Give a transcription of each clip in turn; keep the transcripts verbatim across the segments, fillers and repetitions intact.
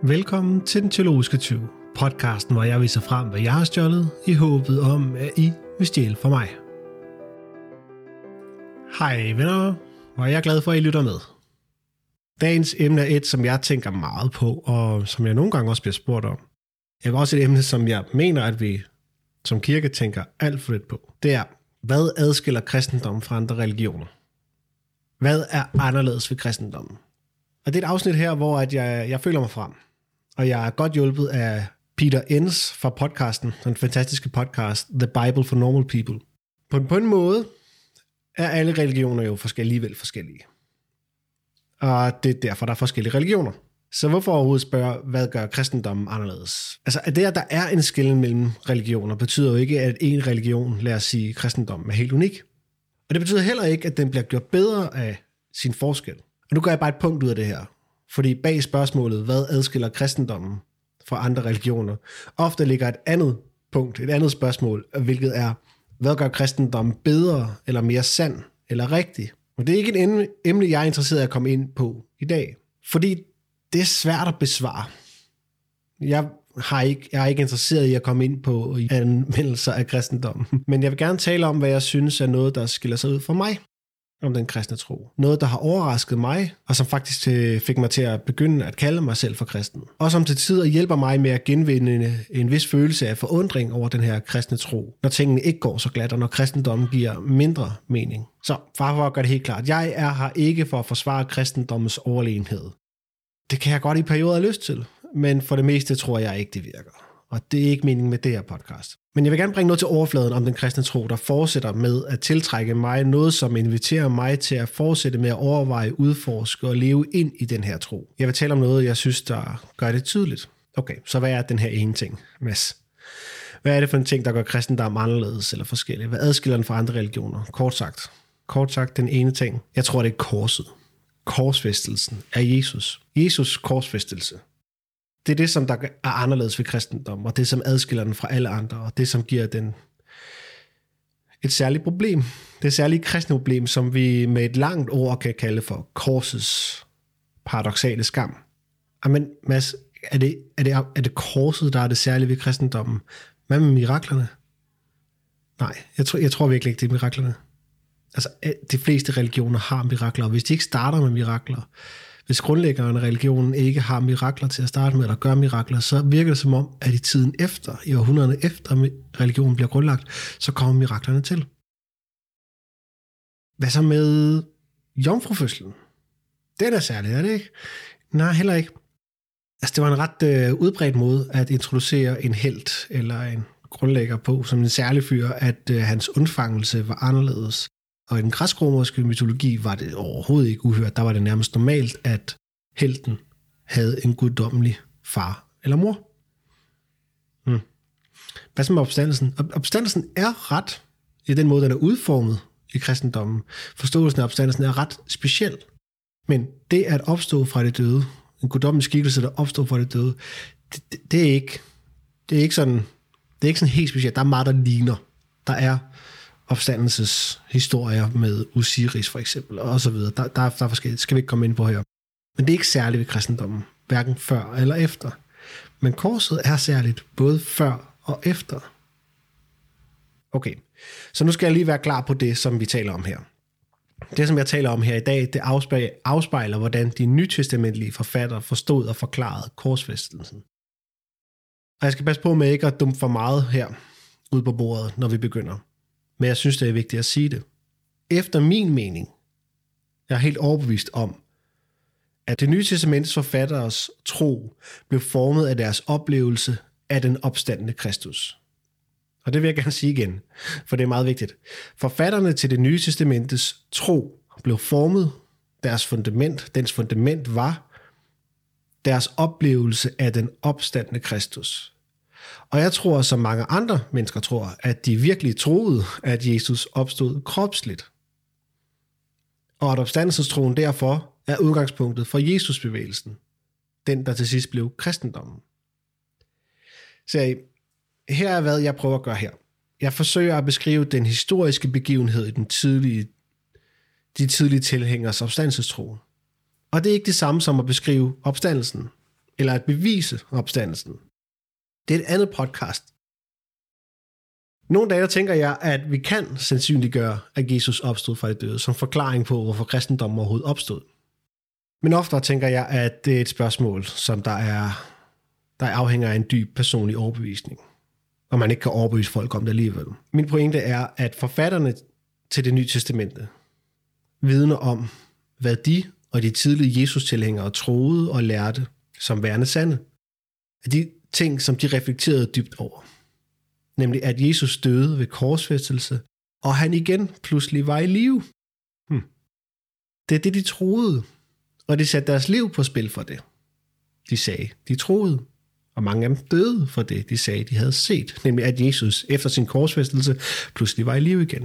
Velkommen til Den Teologiske Tyv, podcasten, hvor jeg viser frem, hvad jeg har stjålet, i håbet om, at I vil stjæle fra mig. Hej venner, og jeg er glad for, at I lytter med. Dagens emne er et, som jeg tænker meget på, og som jeg nogle gange også bliver spurgt om. Det er også et emne, som jeg mener, at vi som kirke tænker alt for lidt på. Det er, hvad adskiller kristendommen fra andre religioner? Hvad er anderledes ved kristendommen? Og det er et afsnit her, hvor at jeg, jeg føler mig frem. Og jeg er godt hjulpet af Peter Enns fra podcasten, den fantastiske podcast The Bible for Normal People. På en, på en måde er alle religioner jo forskellige, alligevel forskellige. Og det er derfor, der er forskellige religioner. Så hvorfor overhovedet spørge, hvad gør kristendommen anderledes? Altså, at det, at der er en skelnen mellem religioner, betyder jo ikke, at en religion, lad os sige, kristendommen er helt unik. Og det betyder heller ikke, at den bliver gjort bedre af sin forskel. Og nu gør jeg bare et punkt ud af det her. Fordi bag spørgsmålet, hvad adskiller kristendommen fra andre religioner, ofte ligger et andet punkt, et andet spørgsmål, hvilket er, hvad gør kristendommen bedre, eller mere sand, eller rigtig? Og det er ikke et emne, jeg er interesseret i at komme ind på i dag. Fordi det er svært at besvare. Jeg, har ikke, jeg er ikke interesseret i at komme ind på anmeldelser af kristendommen. Men jeg vil gerne tale om, hvad jeg synes er noget, der skiller sig ud for mig om den kristne tro. Noget, der har overrasket mig, og som faktisk fik mig til at begynde at kalde mig selv for kristen. Og som til tider hjælper mig med at genvinde en vis følelse af forundring over den her kristne tro, når tingene ikke går så glat, og når kristendommen giver mindre mening. Så far for at gøre det helt klart, jeg er her ikke for at forsvare kristendommens overlegenhed. Det kan jeg godt i perioder have lyst til, men for det meste tror jeg ikke, det virker. Og det er ikke meningen med det her podcast. Men jeg vil gerne bringe noget til overfladen om den kristne tro, der fortsætter med at tiltrække mig, noget som inviterer mig til at fortsætte med at overveje, udforske og leve ind i den her tro. Jeg vil tale om noget, jeg synes, der gør det tydeligt. Okay, så hvad er den her ene ting, Mads? Hvad er det for en ting, der gør kristendom anderledes eller forskellig? Hvad adskiller den fra andre religioner? Kort sagt. Kort sagt, den ene ting. Jeg tror, det er korset. Korsfæstelsen af Jesus. Jesus korsfæstelse. Det er det, som der er anderledes ved kristendom, og det, som adskiller den fra alle andre, og det, som giver den et særligt problem. Det er et særligt kristne problem, som vi med et langt ord kan kalde for korsets paradoksale skam. Amen, Mads, er det, er, det, er det korset, der er det særlige ved kristendommen? Hvad med miraklerne? Nej, jeg tror, jeg tror virkelig ikke, det er miraklerne. Altså, de fleste religioner har mirakler, og hvis de ikke starter med mirakler, hvis grundlæggeren af religionen ikke har mirakler til at starte med, eller gør mirakler, så virker det som om, at i tiden efter, i århundrederne efter religionen bliver grundlagt, så kommer miraklerne til. Hvad så med jomfrufødslen? Den er særlig, er det ikke? Nej, heller ikke. Altså, det var en ret øh, udbredt måde at introducere en helt eller en grundlægger på, som en særlig fyr, at øh, hans undfangelse var anderledes. Og i den græsk-romerske mytologi var det overhovedet ikke uhørt. Der var det nærmest normalt, at helten havde en guddommelig far eller mor. Hmm. Hvad så med opstandelsen? Opstandelsen er ret, i den måde, den er udformet i kristendommen. Forståelsen af opstandelsen er ret speciel. Men det at opstå fra det døde, en guddommelig skikkelse, der opstår fra det døde, det, det, det er ikke, det er ikke sådan, det er ikke sådan helt specielt. Der er meget, der ligner. Der er opstandelseshistorier med Osiris for eksempel, og så videre. Der, der, er, der er forskelligt, det skal vi ikke komme ind på her. Men det er ikke særligt ved kristendommen, hverken før eller efter. Men korset er særligt både før og efter. Okay, så nu skal jeg lige være klar på det, som vi taler om her. Det, som jeg taler om her i dag, det afspejler, afspejler hvordan de nytestamentlige forfattere forstod og forklarede korsfæstelsen. Og jeg skal passe på med ikke at dumpe for meget her ude på bordet, når vi begynder. Men jeg synes, det er vigtigt at sige det. Efter min mening, jeg er helt overbevist om, at det nye testaments forfatteres tro blev formet af deres oplevelse af den opstandne Kristus. Og det vil jeg gerne sige igen, for det er meget vigtigt. Forfatterne til det nye testamentes tro blev formet, deres fundament, dens fundament var deres oplevelse af den opstandne Kristus. Og jeg tror, som mange andre mennesker tror, at de virkelig troede, at Jesus opstod kropsligt. Og at opstandelsestroen derfor er udgangspunktet for Jesusbevægelsen, den der til sidst blev kristendommen. Så her er hvad jeg prøver at gøre her. Jeg forsøger at beskrive den historiske begivenhed i den tidlige, de tidlige tilhængers opstandelsestro. Og det er ikke det samme som at beskrive opstandelsen, eller at bevise opstandelsen. Det er et andet podcast. Nogle dage tænker jeg, at vi kan sandsynliggøre, at Jesus opstod fra de døde, som forklaring på, hvorfor kristendommen overhovedet opstod. Men oftere tænker jeg, at det er et spørgsmål, som der er, der afhænger af en dyb personlig overbevisning, og man ikke kan overbevise folk om det alligevel. Min pointe er, at forfatterne til Det Nye Testamente vidner om, hvad de og de tidlige Jesus-tilhængere troede og lærte som værende sande. Af de ting, som de reflekterede dybt over. Nemlig, at Jesus døde ved korsfæstelse, og han igen pludselig var i live. Hm. Det er det, de troede, og de satte deres liv på spil for det. De sagde, de troede, og mange af dem døde for det, de sagde, de havde set. Nemlig, at Jesus efter sin korsfæstelse pludselig var i live igen.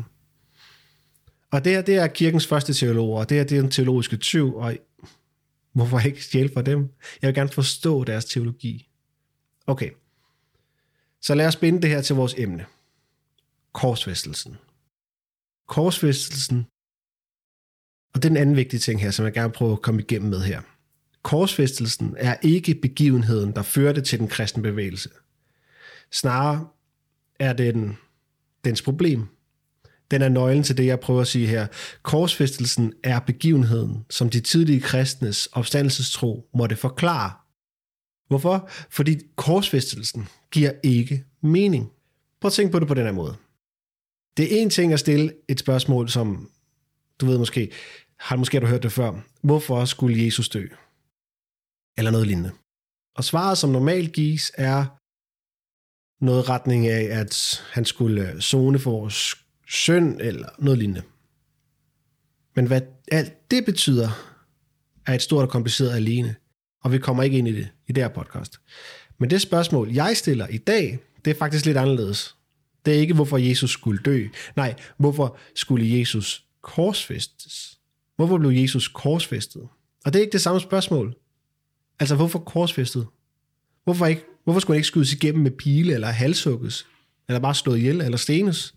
Og det her, det er kirkens første teologer, og det her, det er en teologiske tyv, og hvorfor ikke stjæle for dem? Jeg vil gerne forstå deres teologi. Okay, så lad os binde det her til vores emne. Korsfæstelsen. Korsfæstelsen, og det er den anden vigtige ting her, som jeg gerne prøver at komme igennem med her. Korsfæstelsen er ikke begivenheden, der førte til den kristne bevægelse. Snarere er den dens problem. Den er nøglen til det, jeg prøver at sige her. Korsfæstelsen er begivenheden, som de tidlige kristnes opstandelsestro måtte forklare. Hvorfor? Fordi korsfæstelsen giver ikke mening. Prøv at tænke på det på den her måde. Det er en ting at stille et spørgsmål, som du ved måske, har måske du hørt det før. Hvorfor skulle Jesus dø? Eller noget lignende. Og svaret, som normalt gives, er noget retning af, at han skulle sone for vores synd, eller noget lignende. Men hvad alt det betyder, er et stort og kompliceret alene, og vi kommer ikke ind i det i det her podcast. Men det spørgsmål, jeg stiller i dag, det er faktisk lidt anderledes. Det er ikke, hvorfor Jesus skulle dø. Nej, hvorfor skulle Jesus korsfæstes? Hvorfor blev Jesus korsfæstet? Og det er ikke det samme spørgsmål. Altså, hvorfor korsfæstet? Hvorfor, ikke, hvorfor skulle han ikke skydes igennem med pile, eller halshugges, eller bare slået ihjel, eller stenes?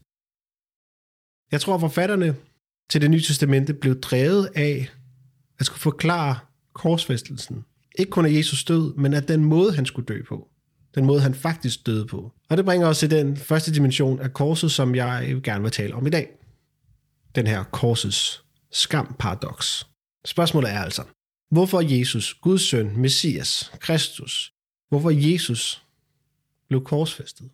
Jeg tror, at forfatterne til Det Nye Testamente blev drevet af at skulle forklare korsfæstelsen. Ikke kun af Jesus død, men af den måde, han skulle dø på. Den måde, han faktisk døde på. Og det bringer os til den første dimension af korset, som jeg gerne vil tale om i dag. Den her korsets skamparadoks. Spørgsmålet er altså, hvorfor Jesus, Guds søn, Messias, Kristus, hvorfor Jesus blev korsfæstet?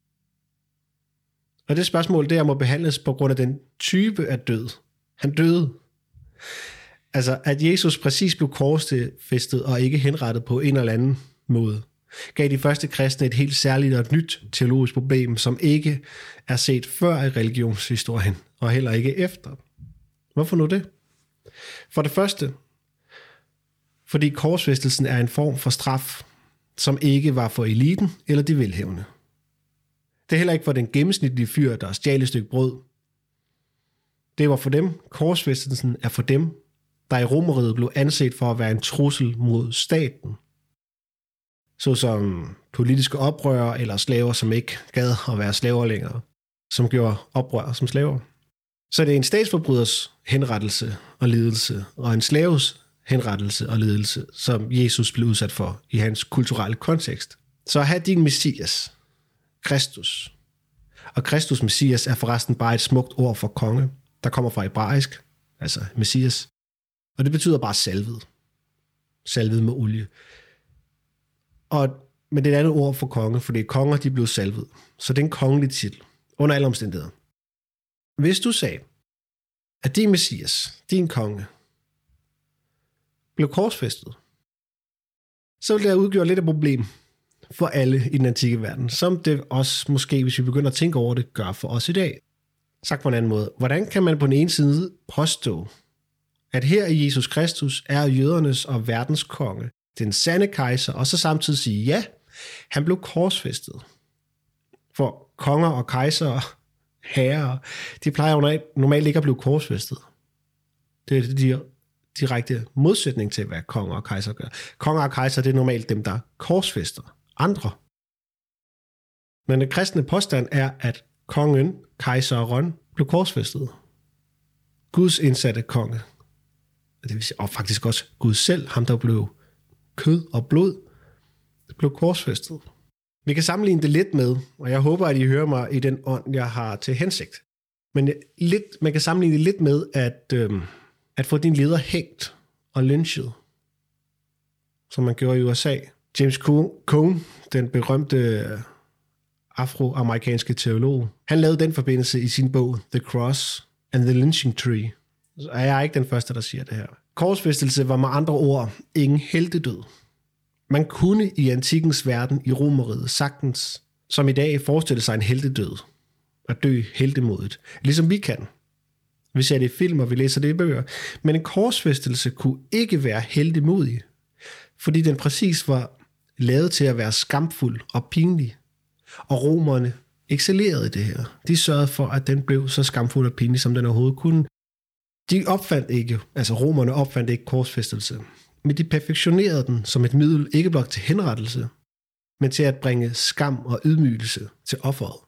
Og det spørgsmål, der må behandles på grund af den type af død. Han døde. Altså, at Jesus præcis blev korsfæstet og ikke henrettet på en eller anden måde, gav de første kristne et helt særligt og et nyt teologisk problem, som ikke er set før i religionshistorien, og heller ikke efter. Hvorfor nu det? For det første, fordi korsfæstelsen er en form for straf, som ikke var for eliten eller de velhævende. Det er heller ikke for den gennemsnitlige fyr, der stjal et stykke brød. Det var for dem. Korsfæstelsen er for dem, der i Romerriget blev anset for at være en trussel mod staten. Såsom politiske oprørere eller slaver, som ikke gad at være slaver længere, som gjorde oprør som slaver. Så det er en statsforbryders henrettelse og lidelse, og en slaves henrettelse og lidelse, som Jesus blev udsat for i hans kulturelle kontekst. Så have din Messias, Kristus. Og Kristus, Messias, er forresten bare et smukt ord for konge, der kommer fra hebraisk, altså Messias. Og det betyder bare salvet. Salvet med olie. Og, men det er et andet ord for konge, fordi konger de blev salvet. Så det er en kongelig titel, under alle omstændigheder. Hvis du sagde, at din Messias, din konge, blev korsfæstet, så ville det have udgjort lidt et problem for alle i den antikke verden, som det også måske, hvis vi begynder at tænke over det, gør for os i dag. Sagt på en anden måde, hvordan kan man på den ene side påstå, at her i Jesus Kristus er jødernes og verdens konge, den sande kejser, og så samtidig sige, ja, han blev korsfæstet. For konger og kejsere, herrer, de plejer jo normalt ikke at blive korsfæstet. Det er de direkte modsætning til, hvad konger og kejser gør. Konger og kejser, det er normalt dem, der korsfæster andre. Men den kristne påstand er, at kongen, kejseren, blev korsfæstet. Guds indsatte konge, det vil sige, og faktisk også Gud selv, ham der blev kød og blod, blev korsfæstet. Vi kan sammenligne det lidt med, og jeg håber, at I hører mig i den ånd, jeg har til hensigt. Men lidt, man kan sammenligne det lidt med, at, øhm, at få din leder hængt og lynchet, som man gjorde i U S A. James Cone, den berømte afroamerikanske teolog, han lavede den forbindelse i sin bog The Cross and the Lynching Tree. Så er jeg ikke den første, der siger det her. Korsfæstelse var med andre ord ingen heltedød. Man kunne i antikkens verden i Romerriget sagtens, som i dag, forestille sig en heltedød. At dø heltemodigt. Ligesom vi kan. Vi ser det i film, og vi læser det i bøger. Men en korsfæstelse kunne ikke være heltemodig, fordi den præcis var lavet til at være skamfuld og pinlig. Og romerne excellerede i det her. De sørgede for, at den blev så skamfuld og pinlig, som den overhovedet kunne. De opfandt ikke, altså romerne opfandt ikke korsfæstelse, men de perfektionerede den som et middel ikke blot til henrettelse, men til at bringe skam og ydmygelse til offeret.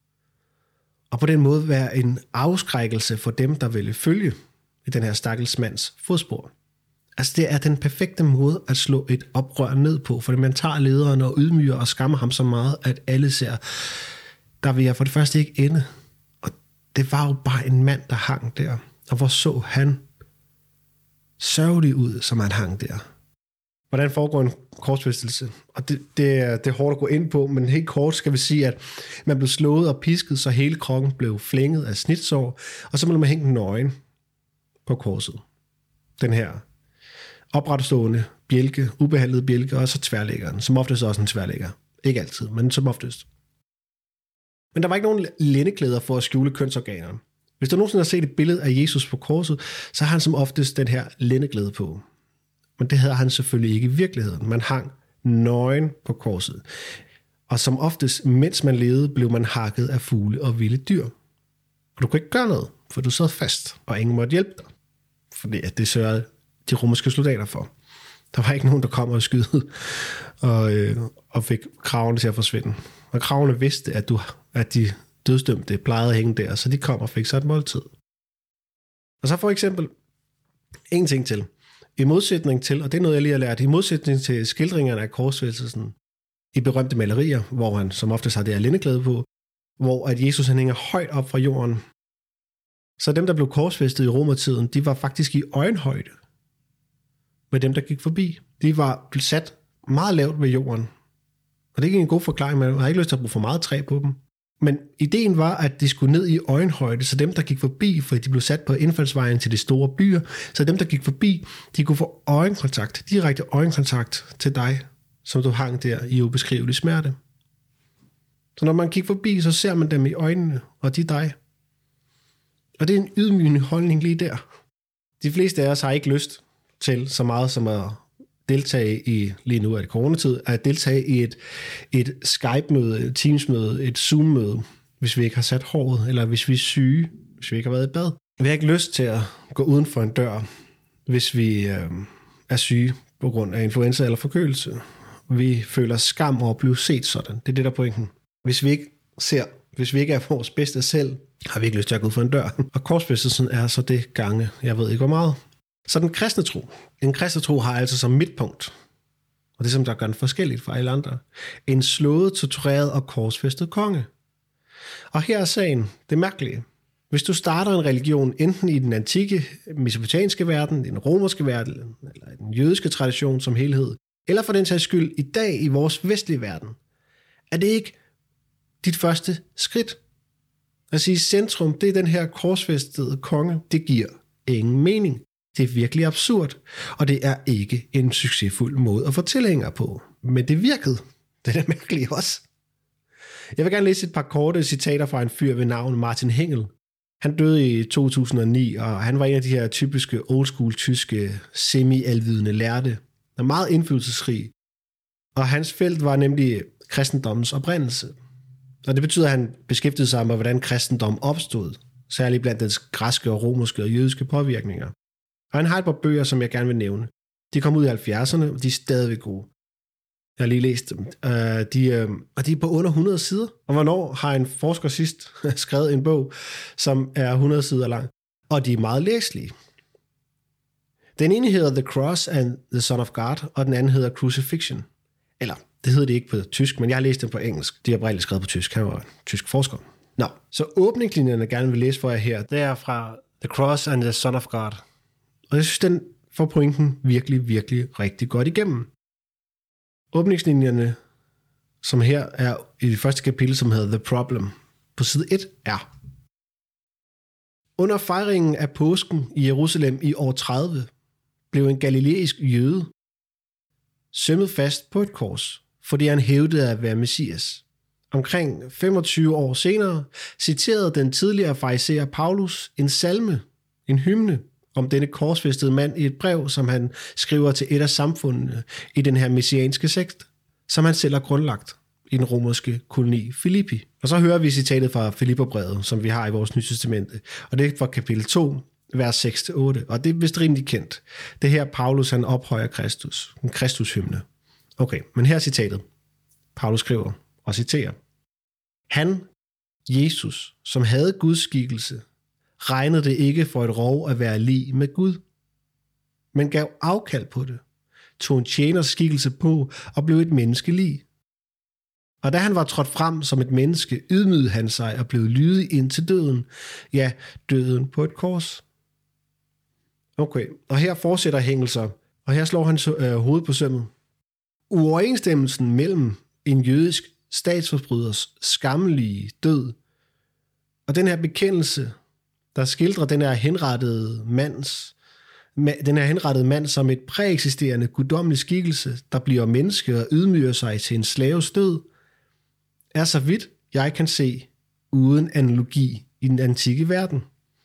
Og på den måde være en afskrækkelse for dem, der ville følge i den her stakkels mands fodspor. Altså det er den perfekte måde at slå et oprør ned på, fordi man tager lederen og ydmyger og skammer ham så meget, at alle ser, der vil jeg for det første ikke ende. Og det var jo bare en mand, der hang der. Og hvor så han sørgelig ud, som han hang der. Hvordan foregår en korsfæstelse? Og det, det, er, det er hårdt at gå ind på, men helt kort skal vi sige, at man blev slået og pisket, så hele kroppen blev flænget af snitsår, og så blev man hængt nøgen på korset. Den her opretstående bjælke, ubehandlede bjælke, og så tværlæggeren, som oftest også en tværlægger. Ikke altid, men som oftest. Men der var ikke nogen lændeklæder for at skjule kønsorganer. Hvis du nogensinde har set et billede af Jesus på korset, så har han som oftest den her lændeklæde på. Men det havde han selvfølgelig ikke i virkeligheden. Man hang nøgen på korset. Og som oftest, mens man levede, blev man hakket af fugle og vilde dyr. Og du kunne ikke gøre noget, for du sad fast, og ingen måtte hjælpe dig. For det sørgede de romerske soldater for. Der var ikke nogen, der kom og skydede og, øh, og fik kravene til at forsvinde. Og kravene vidste, at, du, at de dødsdømte plejede at hænge der, så de kom og fik sig et måltid. Og så for eksempel en ting til. I modsætning til, og det er noget, jeg lige har lært, i modsætning til skildringerne af korsfæstelsen i berømte malerier, hvor han som oftest har det her lændeklæde på, hvor at Jesus han hænger højt op fra jorden. Så dem, der blev korsfæstet i romertiden, de var faktisk i øjenhøjde med dem, der gik forbi. De var sat meget lavt ved jorden. Og det er ikke en god forklaring, man har ikke lyst til at bruge for meget træ på dem. Men ideen var, at de skulle ned i øjenhøjde, så dem, der gik forbi, for de blev sat på indfaldsvejen til de store byer, så dem, der gik forbi, de kunne få øjenkontakt, direkte øjenkontakt til dig, som du hang der i ubeskrivelig smerte. Så når man kigger forbi, så ser man dem i øjnene, og de dig. Og det er en ydmygende holdning lige der. De fleste af os har ikke lyst til så meget som at deltage i, lige nu er det coronatid, at deltage i et, et Skype-møde, et Teams-møde, et Zoom-møde, hvis vi ikke har sat håret, eller hvis vi er syge, hvis vi ikke har været i bad. Vi har ikke lyst til at gå uden for en dør, hvis vi øh, er syge på grund af influenza eller forkølelse. Vi føler skam over at blive set sådan. Det er det, der er pointen. Hvis vi ikke ser, hvis vi ikke er vores bedste selv, har vi ikke lyst til at gå ud for en dør. Og korsfæstelsen er så det gange, jeg ved ikke hvor meget. Så den kristne tro. En kristne tro har altså som midtpunkt, og det som der gør den forskelligt fra alle andre, en slået, tortureret og korsfæstet konge. Og her er sagen det mærkelige. Hvis du starter en religion enten i den antikke mesopotamiske verden, den romerske verden, eller den jødiske tradition som helhed, eller for den sags skyld i dag i vores vestlige verden, er det ikke dit første skridt. At sige centrum, det er den her korsfæstede konge, det giver ingen mening. Det er virkelig absurd, og det er ikke en succesfuld måde at få tilhængere på. Men det virkede. Det er da mærkeligt også. Jeg vil gerne læse et par korte citater fra en fyr ved navn Martin Hengel. Han døde i to tusind og ni, og han var en af de her typiske oldschool tyske semi-alvidende lærte, der er meget indflydelsesrig. Og hans felt var nemlig kristendommens oprindelse. Og det betyder, at han beskæftigede sig med, hvordan kristendom opstod, særligt blandt dens græske og romerske og jødiske påvirkninger. Og han har et par bøger, som jeg gerne vil nævne. De kom ud i halvfjerdserne, og de er stadigvæk gode. Jeg har lige læst dem. Uh, de, uh, og de er på under hundrede sider. Og hvornår har en forsker sidst skrevet en bog, som er hundrede sider lang? Og de er meget læselige. Den ene hedder The Cross and the Son of God, og den anden hedder Crucifixion. Eller, Det hedder det ikke på tysk, men jeg har læst det på engelsk. De har oprindeligt skrevet på tysk. Han var en tysk forsker. Nå, så åbningslinjerne, jeg gerne vil læse for jer her, det er fra The Cross and the Son of God. Og jeg synes, den får pointen virkelig, virkelig rigtig godt igennem. Åbningslinjerne, som her er i det første kapitel, som hedder The Problem, på side et er: under fejringen af påsken i Jerusalem i år tredive, blev en galilæisk jøde sømmet fast på et kors, fordi han hævdede at være Messias. Omkring femogtyve år senere citerede den tidligere fariseer Paulus en salme, en hymne, om denne korsfæstede mand i et brev, som han skriver til et af samfundene i den her messianske sekt, som han selv har grundlagt i den romerske koloni Filippi. Og så hører vi citatet fra Filipperbrevet, som vi har i vores Nye Testamente, og det er fra kapitel to, vers seks til otte, og det er vist rimelig kendt. Det her Paulus, han ophøjer Kristus, en Kristushymne. Okay, men her er citatet. Paulus skriver og citerer: han, Jesus, som havde Guds skikkelse, regnede det ikke for et rov at være lig med Gud, men gav afkald på det, tog en tjeners skikkelse på og blev et menneske lig. Og da han var trådt frem som et menneske, ydmygede han sig og blev lydig ind til døden, ja, døden på et kors. Okay, og her fortsætter Hengel så, og her slår han øh, hovedet på sømmet. Uoverensstemmelsen mellem en jødisk statsforbryders skammelige død og den her bekendelse, der skildrer den her henrettede mands, den her henrettede mand som et præeksisterende guddommelig skikkelse, der bliver menneske og ydmyger sig til en slaves død, er så vidt jeg kan se uden analogi i den antikke verden.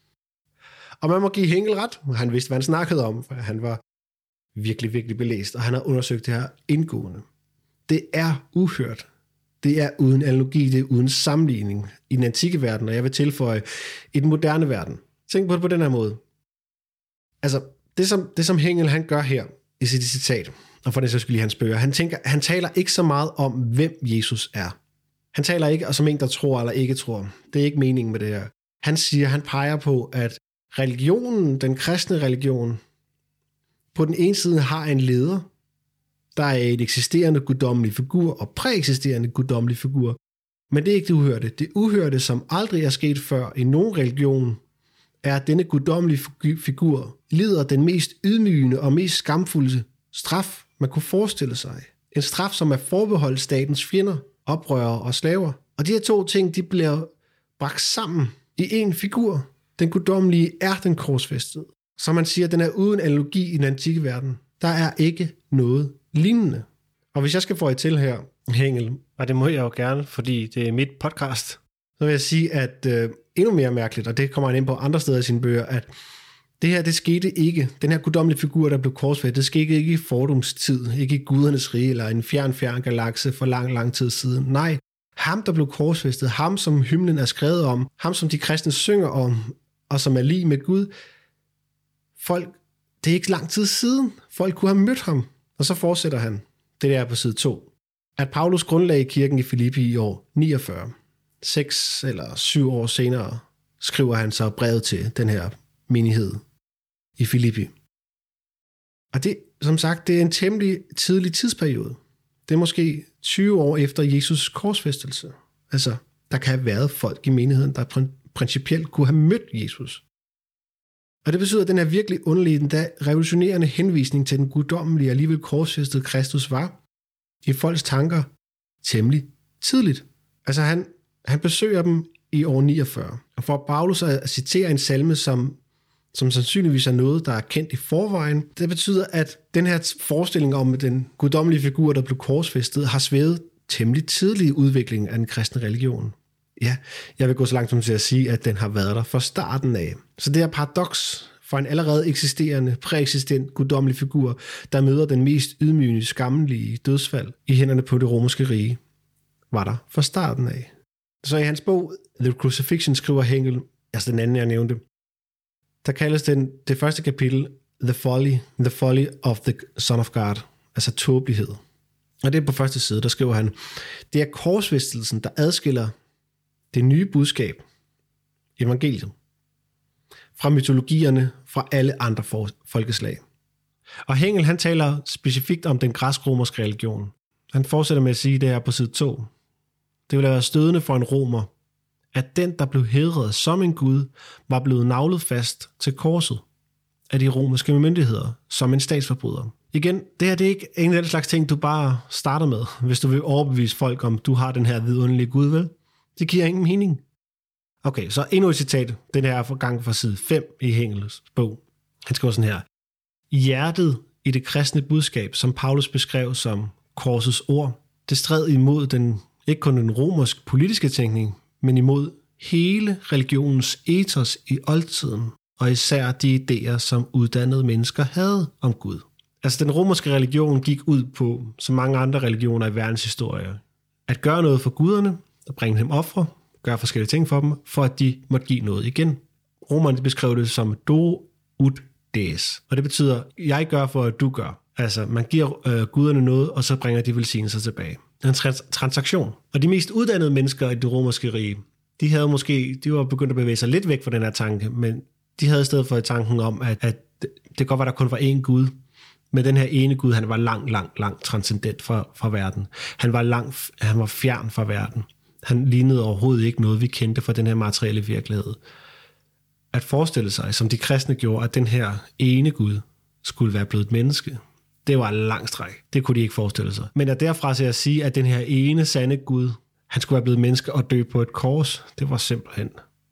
Og man må give Hengel ret. Han vidste, hvad han snakkede om, for han var virkelig, virkelig belæst, og han har undersøgt det her indgående. Det er uhørt. Det er uden analogi, det er uden sammenligning i den antikke verden, og jeg vil tilføje i den moderne verden. Tænk på det på den her måde. Altså, det som, det som Hengel han gør her i sit citat, og for det så skulle lige hans bøger, han, tænker, han taler ikke så meget om, hvem Jesus er. Han taler ikke som en, der tror eller ikke tror. Det er ikke meningen med det her. Han siger, han peger på, at religionen, den kristne religion, på den ene side har en leder, der er et eksisterende guddommelig figur og præeksisterende guddommelig figur. Men det er ikke det uhørte. Det uhørte, som aldrig er sket før i nogen religion, er, at denne guddommelige figur lider den mest ydmygende og mest skamfulde straf, man kunne forestille sig. En straf, som er forbeholdt statens fjender, oprørere og slaver. Og de her to ting, de bliver bragt sammen i en figur. Den guddommelige er den korsfæstede. Som man siger, den er uden analogi i den antikke verden. Der er ikke noget lignende. Og hvis jeg skal få jer til her, Hengel, og det må jeg jo gerne, fordi det er mit podcast, så vil jeg sige, at øh, endnu mere mærkeligt, og det kommer han ind på andre steder i sine bøger, at det her, det skete ikke. Den her guddommelige figur, der blev korsfæstet, det skete ikke i fordums tid, ikke i gudernes rige, eller en fjern, fjern galakse for lang, lang tid siden. Nej, ham, der blev korsfæstet, ham, som hymnen er skrevet om, ham, som de kristne synger om, og som er lig med Gud, folk, det er ikke lang tid siden. Folk kunne have mødt ham. Og så fortsætter han, det der på side to, at Paulus grundlagde kirken i Filippi i år niogfyrre. Seks eller syv år senere skriver han så brevet til den her menighed i Filippi. Og det, som sagt, det er en temmelig tidlig tidsperiode. Det er måske tyve år efter Jesus korsfæstelse. Altså, der kan have været folk i menigheden, der principielt kunne have mødt Jesus. Og det betyder, at den her virkelig underlige, den der revolutionerende henvisning til den guddommelige og alligevel korsfæstede Kristus var i folks tanker temmelig tidligt. Altså han, han besøger dem i år niogfyrre. Og for Paulus at citere en salme, som, som sandsynligvis er noget, der er kendt i forvejen, det betyder, at den her forestilling om den guddommelige figur, der blev korsfæstet, har svævet temmelig tidlig i udviklingen af den kristne religion. Ja, jeg vil gå så langt som til at sige, at den har været der fra starten af. Så det er paradoks for en allerede eksisterende, præeksistent guddommelig figur, der møder den mest ydmygende, skammelige dødsfald i hænderne på det romerske rige, var der fra starten af. Så i hans bog, The Crucifixion, skriver Hengel, altså den anden, jeg nævnte, der kaldes den det første kapitel, The Folly, The Folly of the Son of God, altså tåbelighed. Og det er på første side, der skriver han, det er korsfæstelsen, der adskiller det nye budskab, evangeliet, fra mytologierne fra alle andre folkeslag. Og Hengel, han taler specifikt om den græsk-romerske religion. Han fortsætter med at sige det her på side to. Det ville være stødende for en romer, at den, der blev hædret som en gud, var blevet naglet fast til korset af de romerske myndigheder som en statsforbryder. Igen, det her det er ikke en af de slags ting, du bare starter med, hvis du vil overbevise folk om, du har den her vidunderlige Gud, vel? Det giver ingen mening. Okay, så endnu et citat. Den her er for gang fra side fem i Hengels bog. Han skriver sådan her. Hjertet i det kristne budskab, som Paulus beskrev som korsets ord, det stred imod den, ikke kun den romersk politiske tænkning, men imod hele religionens ethos i oldtiden, og især de idéer, som uddannede mennesker havde om Gud. Altså den romerske religion gik ud på, som mange andre religioner i verdenshistorie, at gøre noget for guderne, og bringe dem ofre, gøre forskellige ting for dem, for at de måtte give noget igen. Romerne beskrev det som do ut des, og det betyder, jeg gør for, at du gør. Altså man giver øh, guderne noget, og så bringer de velsignelser tilbage. En trans- transaktion. Og de mest uddannede mennesker i det romerske rige, de havde måske, de var begyndt at bevæge sig lidt væk fra den her tanke, men de havde i stedet for tanken om, at, at det kan godt være, der kun var én Gud, men den her ene Gud, han var langt, langt, langt transcendent fra, fra verden. Han var, langt, han var fjern fra verden. Han lignede overhovedet ikke noget, vi kendte fra den her materielle virkelighed. At forestille sig, som de kristne gjorde, at den her ene Gud skulle være blevet et menneske, det var en lang stræk. Det kunne de ikke forestille sig. Men at derfra til at sige, at den her ene sande Gud, han skulle være blevet menneske og dø på et kors, det var simpelthen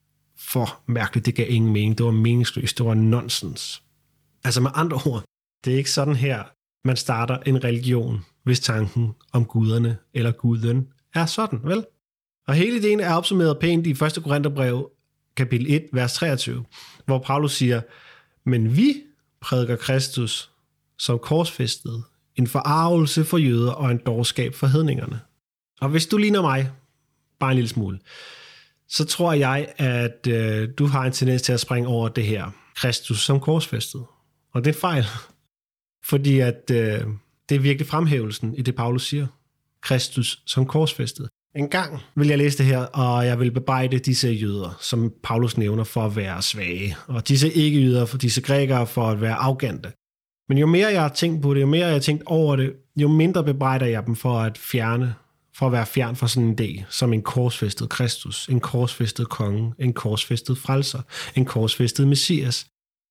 for mærkeligt. Det gav ingen mening. Det var meningsløst. Det var nonsens. Altså med andre ord, det er ikke sådan her, man starter en religion, hvis tanken om guderne eller guden er sådan, vel? Og hele ideen er opsummeret pænt i første Korintherbrev, kapitel et, vers treogtyve, hvor Paulus siger, men vi prædiker Kristus som korsfæstet, en forarvelse for jøder og en dårskab for hedningerne. Og hvis du ligner mig, bare en lille smule, så tror jeg, at øh, du har en tendens til at springe over det her, Kristus som korsfæstet. Og det er en fejl, fordi at øh, det er virkelig fremhævelsen i det, Paulus siger. Kristus som korsfæstet. En gang vil jeg læse det her, og jeg vil bebrejde disse jøder, som Paulus nævner for at være svage, og disse ikke-jøder, for disse grækere for at være arrogante. Men jo mere jeg har tænkt på det, jo mere jeg har tænkt over det, jo mindre bebrejder jeg dem for at fjerne, for at være fjern fra sådan en idé, som en korsfæstet Kristus, en korsfæstet konge, en korsfæstet frelser, en korsfæstet messias.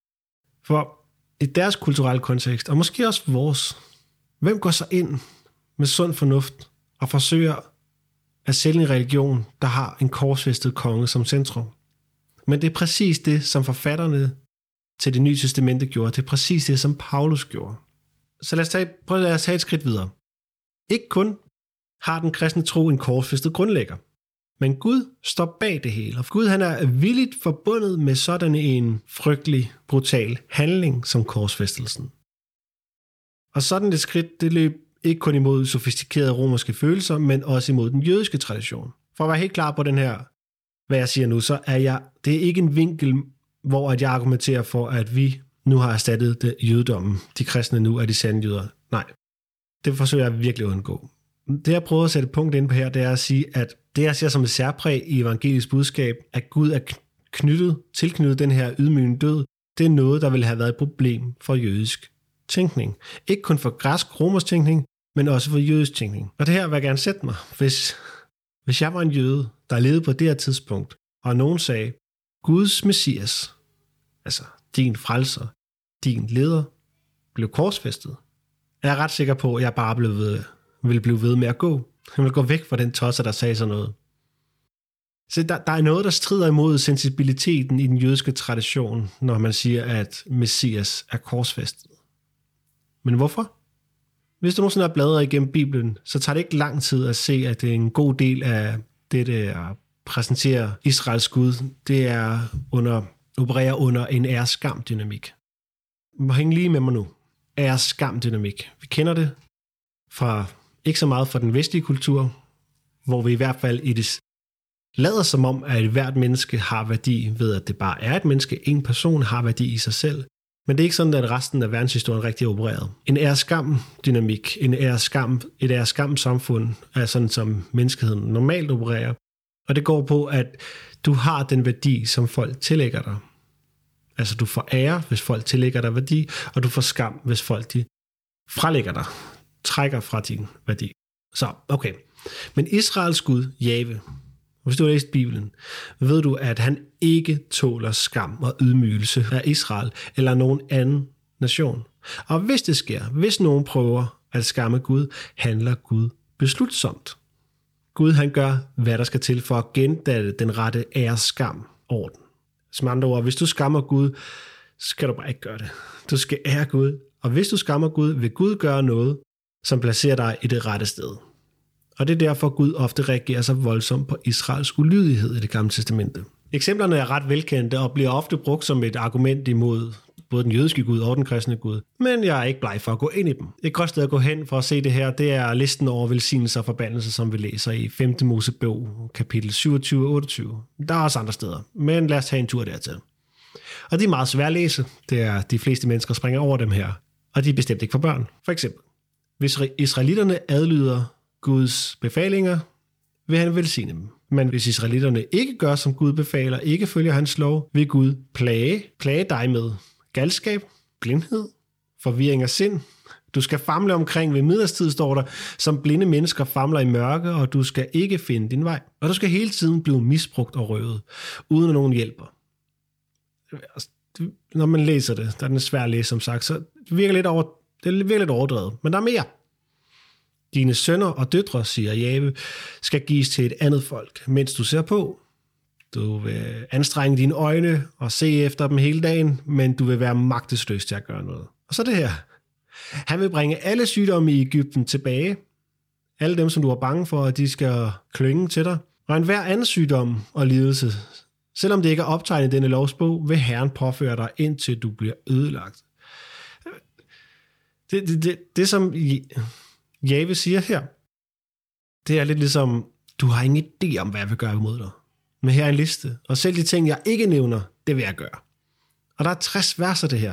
For i deres kulturelle kontekst, og måske også vores, hvem går så ind med sund fornuft og forsøger at sælge en religion, der har en korsfæstet konge som centrum? Men det er præcis det, som forfatterne til det nye testamente gjorde. Det er præcis det, som Paulus gjorde. Så lad os tage, prøv at tage et skridt videre. Ikke kun har den kristne tro en korsfæstet grundlægger, men Gud står bag det hele. Og Gud han er villigt forbundet med sådan en frygtelig, brutal handling som korsfæstelsen. Og sådan et skridt, det løb ikke kun imod sofistikerede romerske følelser, men også imod den jødiske tradition. For at være helt klar på den her, hvad jeg siger nu, så er jeg, det er ikke en vinkel, hvor at jeg argumenterer for, at vi nu har erstattet det jødedommen. De kristne nu er de sande jøder. Nej, det forsøger jeg virkelig at undgå. Det jeg prøver at sætte et punkt ind på her, det er at sige, at det jeg ser som et særpræg i evangelisk budskab, at Gud er knyttet, tilknyttet den her ydmygende død, det er noget, der ville have været et problem for jødisk tænkning. Ikke kun for græsk-romersk tænkning, men også for jødisk tænkning. Og det her vil jeg gerne sætte mig. Hvis, hvis jeg var en jøde, der levede på det her tidspunkt, og nogen sagde, Guds messias, altså din frelser, din leder, blev korsfæstet, er jeg ret sikker på, at jeg bare blev ved, ville blive ved med at gå. Jeg ville gå væk fra den tosser, der sagde sådan noget. Så der, der er noget, der strider imod sensibiliteten i den jødiske tradition, når man siger, at messias er korsfæstet. Men hvorfor? Hvis du nogensinde har bladret igennem Bibelen, så tager det ikke lang tid at se, at det er en god del af det, der præsenterer Israels Gud. Det er under, opererer under en ære-skam-dynamik. Må hænge lige med mig nu. Ære-skam-dynamik. Vi kender det fra ikke så meget fra den vestlige kultur, hvor vi i hvert fald i det lader som om, at hvert menneske har værdi ved, at det bare er et menneske. En person har værdi i sig selv. Men det er ikke sådan, at resten af verdenshistorien rigtig er opereret. En ære-skam-dynamik, en ære-skam, et ære-skam-samfund er sådan, som menneskeheden normalt opererer. Og det går på, at du har den værdi, som folk tillægger dig. Altså du får ære, hvis folk tillægger dig værdi, og du får skam, hvis folk de fralægger dig, trækker fra din værdi. Så, okay. Men Israels Gud, Jahve, hvis du har læst Bibelen, ved du, at han ikke tåler skam og ydmygelse af Israel eller nogen anden nation. Og hvis det sker, hvis nogen prøver at skamme Gud, handler Gud beslutsomt. Gud han gør, hvad der skal til for at gendanne den rette æreskam orden. Som andre ord, hvis du skammer Gud, så skal du bare ikke gøre det. Du skal ære Gud. Og hvis du skammer Gud, vil Gud gøre noget, som placerer dig i det rette sted. Og det er derfor, Gud ofte reagerer så voldsomt på Israels ulydighed i det gamle testamente. Eksemplerne er ret velkendte og bliver ofte brugt som et argument imod både den jødiske Gud og den kristne Gud. Men jeg er ikke bleg for at gå ind i dem. Et godt sted at gå hen for at se det her, det er listen over velsignelser og forbandelser, som vi læser i femte Mosebog, kapitel syvogtyve og otteogtyve. Der er også andre steder, men lad os tage en tur dertil. Og de er meget svære at læse. Det er de fleste mennesker springer over dem her. Og de er bestemt ikke for børn. For eksempel, hvis israelitterne adlyder Guds befalinger, vil han velsigne dem. Men hvis israelitterne ikke gør, som Gud befaler, ikke følger hans lov, vil Gud plage, plage dig med galskab, blindhed, forvirring af sind. Du skal famle omkring ved middagstid, står der, som blinde mennesker famler i mørke, og du skal ikke finde din vej. Og du skal hele tiden blive misbrugt og røvet, uden at nogen hjælper. Når man læser det, der er den svært at læse, som sagt, så det virker lidt, over, det virker lidt overdrevet. Men der er mere. Dine sønner og døtre, siger Jahve, skal gives til et andet folk, mens du ser på. Du vil anstrenge dine øjne og se efter dem hele dagen, men du vil være magtesløs til at gøre noget. Og så det her. Han vil bringe alle sygdomme i Egypten tilbage. Alle dem, som du er bange for, at de skal klynge til dig. Og enhver anden sygdom og lidelse, selvom det ikke er optegnet i denne lovsbog, vil Herren påføre dig, indtil du bliver ødelagt. Det, det, det, det som Jahve siger her, det er lidt ligesom, du har ingen idé om, hvad jeg vil gøre imod dig. Men her er en liste, og selv de ting, jeg ikke nævner, det vil jeg gøre. Og der er tres verser det her.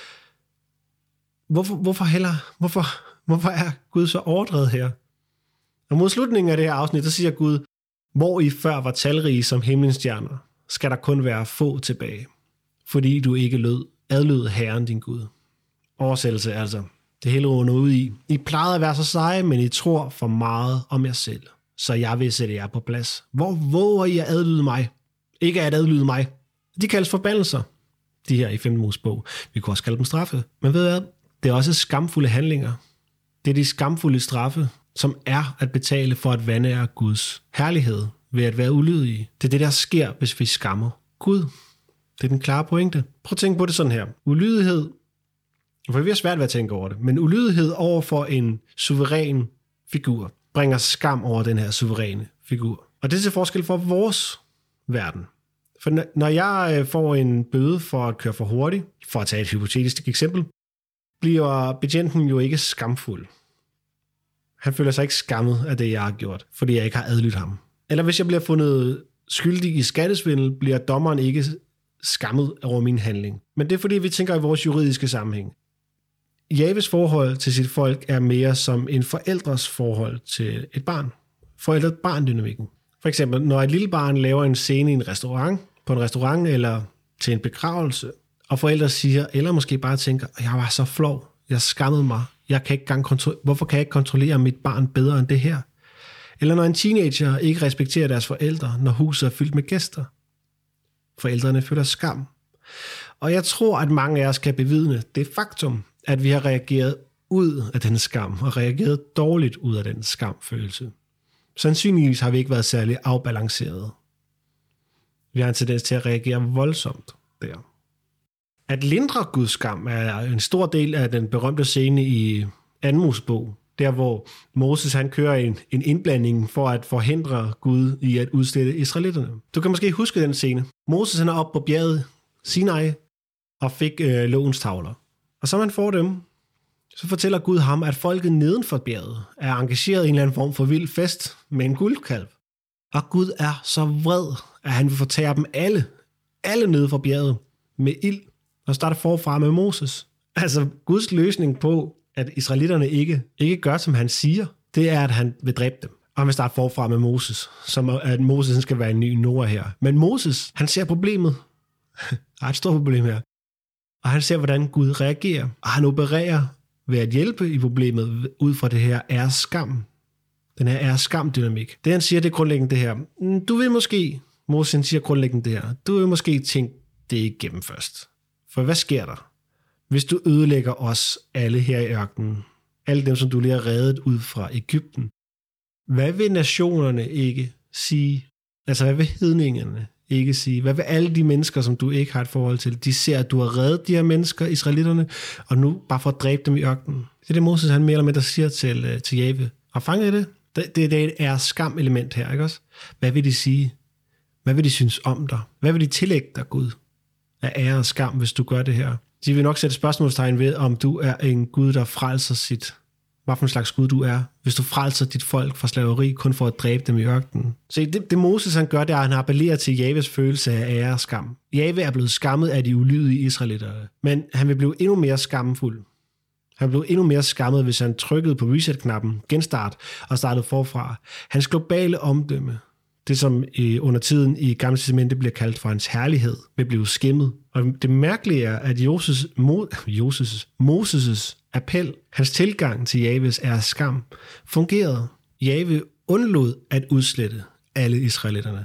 Hvorfor, hvorfor heller, hvorfor, hvorfor er Gud så overdrevet her? Og mod slutningen af det her afsnit, der siger Gud, hvor I før var talrige som himlens stjerner, skal der kun være få tilbage, fordi du ikke lød, adlød Herren din Gud. Oversættelse altså. Det hele runder ud i. I plejede at være så seje, men I tror for meget om jer selv. Så jeg vil sætte jer på plads. Hvor våger I at adlyde mig? Ikke at adlyde mig. De kaldes forbandelser. De her i femte Mosebog. Vi kan også kalde dem straffe. Men ved hvad? Det er også skamfulde handlinger. Det er de skamfulde straffe, som er at betale for at vandære Guds herlighed ved at være ulydige. Det er det, der sker, hvis vi skammer Gud. Det er den klare pointe. Prøv at tænke på det sådan her. Ulydighed, for vi har svært ved at tænke over det, men ulydighed over for en suveræn figur bringer skam over den her suveræne figur. Og det er til forskel for vores verden. For når jeg får en bøde for at køre for hurtigt, for at tage et hypotetisk eksempel, bliver betjenten jo ikke skamfuld. Han føler sig ikke skammet af det, jeg har gjort, fordi jeg ikke har adlydt ham. Eller hvis jeg bliver fundet skyldig i skattesvindel, bliver dommeren ikke skammet over min handling. Men det er fordi, vi tænker i vores juridiske sammenhæng. Jahves forhold til sit folk er mere som en forældres forhold til et barn. Forældre-barn-dynamikken. For eksempel, når et lille barn laver en scene i en restaurant, på en restaurant eller til en begravelse, og forældre siger, eller måske bare tænker, jeg var så flov, jeg skammede mig, jeg kan ikke gang kontro- hvorfor kan jeg ikke kontrollere mit barn bedre end det her? Eller når en teenager ikke respekterer deres forældre, når huset er fyldt med gæster. Forældrene føler skam. Og jeg tror, at mange af os kan bevidne det faktum, at vi har reageret ud af den skam, og reageret dårligt ud af den skamfølelse. Sandsynligvis har vi ikke været særlig afbalancerede. Vi har en tendens til at reagere voldsomt der. At lindre Guds skam er en stor del af den berømte scene i anden Mosebog, der hvor Moses han kører en, en indblanding for at forhindre Gud i at udslette israelitterne. Du kan måske huske den scene. Moses han er oppe på bjerget Sinai og fik øh, lovens tavler. Og så man får dem, så fortæller Gud ham, at folket neden for bjerget er engageret i en eller anden form for vild fest med en guldkalv. Og Gud er så vred, at han vil fortære dem alle, alle nede for bjerget med ild, og starte forfra med Moses. Altså Guds løsning på, at israelitterne ikke, ikke gør, som han siger, det er, at han vil dræbe dem. Og han vil starte forfra med Moses, som at Moses skal være en ny Noah her. Men Moses, han ser problemet. Der er et stort problem her. Og han ser, hvordan Gud reagerer. Og han opererer ved at hjælpe i problemet ud fra det her er skam. Den her ære-skam-dynamik. Det han siger, det er grundlæggende det her. Du vil måske, Moses siger grundlæggende det her, du vil måske tænke det igennem først. For hvad sker der, hvis du ødelægger os alle her i ørkenen? Alle dem, som du lige har reddet ud fra Egypten. Hvad vil nationerne ikke sige? Altså, hvad vil hedningerne ikke sige? Hvad vil alle de mennesker, som du ikke har et forhold til? De ser, at du har reddet de her mennesker, israelitterne, og nu bare for at dræbe dem i ørkenen. Det er det, Moses han mere eller mindre siger til, til Jahve. Og fanger I det? Det, det, det er et skam-element her, ikke også? Hvad vil de sige? Hvad vil de synes om dig? Hvad vil de tillægge dig, Gud? Af ære og skam, hvis du gør det her. De vil nok sætte spørgsmålstegn ved, om du er en Gud, der frelser sit... Hvad for en slags Gud du er, hvis du frelser dit folk fra slaveri, kun for at dræbe dem i ørkenen. Så det, det Moses han gør, det er, at han appellerer til Jahves følelse af ære og skam. Jahve er blevet skammet af de ulydige israelitter, men han vil blive endnu mere skamfuld. Han blev endnu mere skammet, hvis han trykkede på reset-knappen, genstart, og startede forfra. Hans globale omdømme, det som i, under tiden i Gamle Testamentet bliver kaldt for hans herlighed, vil blive skimmet. Og det mærkelige er, at Joses, Mo, Joses, Moses' appel, hans tilgang til Jahves ære skam, fungerede. Jahve undlod at udslette alle israelitterne.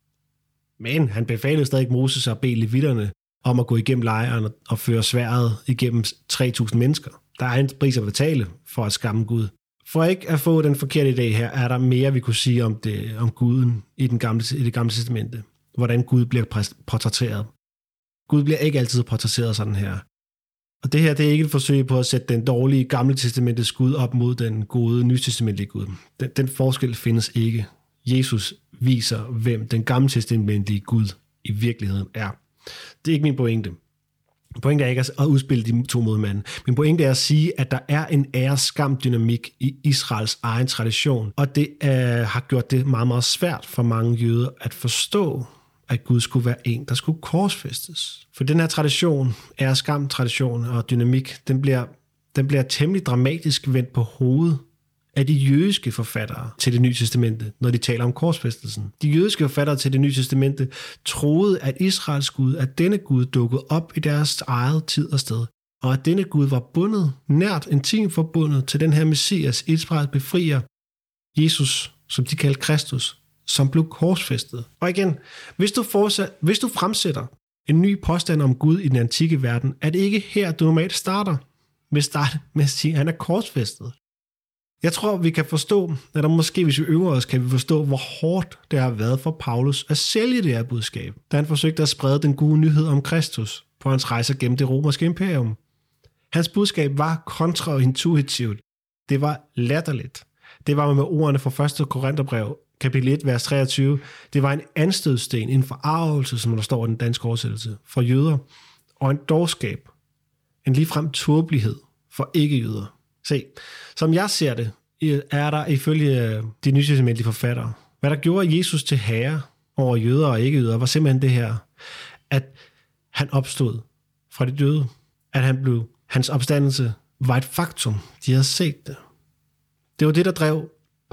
Men han befalede stadig Moses at bede levitterne om at gå igennem lejren og føre sværdet igennem tre tusind mennesker. Der er en pris at betale for at skamme Gud. For ikke at få den forkerte idé her, er der mere, vi kunne sige om, det, om Guden i, den gamle, i det gamle testamente. Hvordan Gud bliver portrætteret. Gud bliver ikke altid portrætteret sådan her. Og det her, det er ikke et forsøg på at sætte den dårlige gamle testamentets Gud op mod den gode nytestamentlige Gud. Den, den forskel findes ikke. Jesus viser, hvem den gamle testamentlige Gud i virkeligheden er. Det er ikke min pointe. Pointen er ikke at udspille de to modmanden. Min pointe er at sige, at der er en ære-skam-dynamik i Israels egen tradition, og det øh, har gjort det meget, meget svært for mange jøder at forstå, at Gud skulle være en, der skulle korsfæstes. For den her tradition, ære-skam-tradition og dynamik, den bliver, den bliver temmelig dramatisk vendt på hovedet af de jødiske forfattere til Det Nye Testamente, når de taler om korsfæstelsen. De jødiske forfattere til Det Nye Testamente troede, at Israels Gud, at denne Gud dukkede op i deres eget tid og sted, og at denne Gud var bundet, nært intimt forbundet til den her Messias, Israels befrier, Jesus, som de kaldte Kristus, som blev korsfæstet. Og igen, hvis du, fortsat, hvis du fremsætter en ny påstand om Gud i den antikke verden, er det ikke her, du normalt starter med, start med at sige, at han er korsfæstet. Jeg tror, vi kan forstå, eller måske hvis vi øver os, kan vi forstå, hvor hårdt det har været for Paulus at sælge det her budskab, da han forsøgte at sprede den gode nyhed om Kristus på hans rejser gennem det romerske imperium. Hans budskab var kontraintuitivt. Det var latterligt. Det var med ordene fra første Korintherbrev, kapitel et, vers treogtyve. Det var en anstødsten, en forarvelse, som der står i den danske oversættelse, for jøder, og en dårskab, en ligefrem tåbelighed for ikke-jøder. Se, som jeg ser det, er der ifølge de nytestamentlige forfattere, hvad der gjorde Jesus til herre over jøder og ikke-jøder, var simpelthen det her, at han opstod fra de døde, at han blev, hans opstandelse var et faktum. De havde set det. Det var det, der drev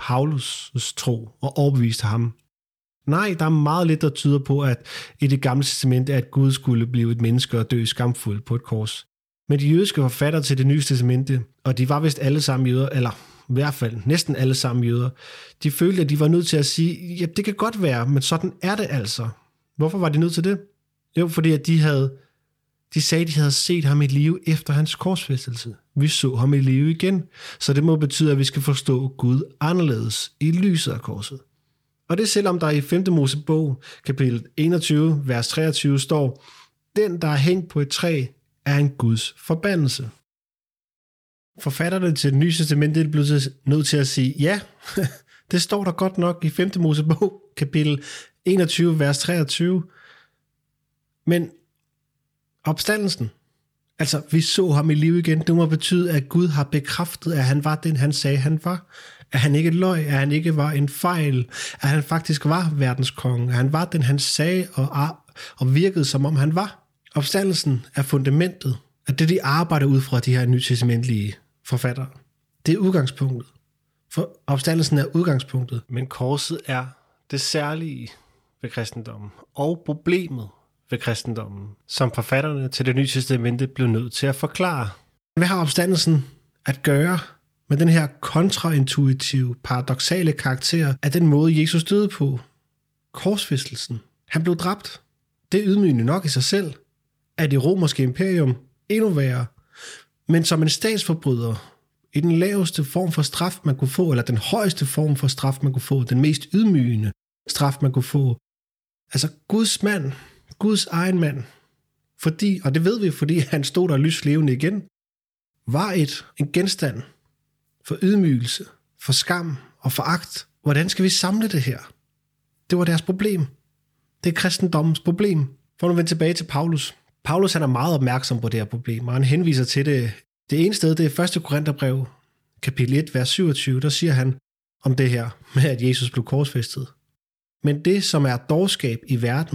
Paulus' tro og overbeviste ham. Nej, der er meget lidt, der tyder på, at i det gamle testamente, at Gud skulle blive et menneske og dø skamfuldt på et kors. Men de jødiske forfattere til Det Nye Testamente, og de var vist alle sammen jøder, eller i hvert fald næsten alle sammen jøder, de følte, at de var nødt til at sige, ja, det kan godt være, men sådan er det altså. Hvorfor var de nødt til det? Jo, fordi at de havde, de sagde, at de havde set ham i live efter hans korsfæstelse. Vi så ham i live igen, så det må betyde, at vi skal forstå Gud anderledes i lyset af korset. Og det selvom der i femte Mosebog, kapitel enogtyve, vers treogtyve står, den, der er hængt på et træ, er en Guds forbandelse. Forfatterne til Det Nye Testamente er blevet nødt til at sige, ja, det står der godt nok i femte Mosebog, kapitel enogtyve, vers treogtyve. Men opstandelsen, altså vi så ham i live igen, det må betyde, at Gud har bekræftet, at han var den, han sagde, han var. At han ikke løj, at han ikke var en fejl, at han faktisk var verdenskonge, at han var den, han sagde og, og virkede, som om han var. Opstandelsen er fundamentet, at det, de arbejder ud fra, de her nytestamentlige forfattere. Det er udgangspunktet. For opstandelsen er udgangspunktet, men korset er det særlige ved kristendommen og problemet ved kristendommen, som forfatterne til Det Nye Testamente blev nødt til at forklare. Hvad har opstandelsen at gøre med den her kontraintuitive, paradoksale karakter af den måde, Jesus døde på. Korsfæstelsen. Han blev dræbt. Det er ydmygende nok i sig selv. Af det romerske imperium endnu værre. Men som en statsforbryder, i den laveste form for straf, man kunne få, eller den højeste form for straf, man kunne få, den mest ydmygende straf, man kunne få. Altså Guds mand, Guds egen mand, fordi, og det ved vi, fordi han stod der lys levende igen, var et en genstand for ydmygelse, for skam og foragt. Hvordan skal vi samle det her? Det var deres problem. Det er kristendommens problem. For nu vende tilbage til Paulus. Paulus han er meget opmærksom på det her problem, og han henviser til det. Det ene sted, det er første Korintherbrev, kapitel et, vers syvogtyve, der siger han om det her med, at Jesus blev korsfæstet. Men det, som er dårskab i verden,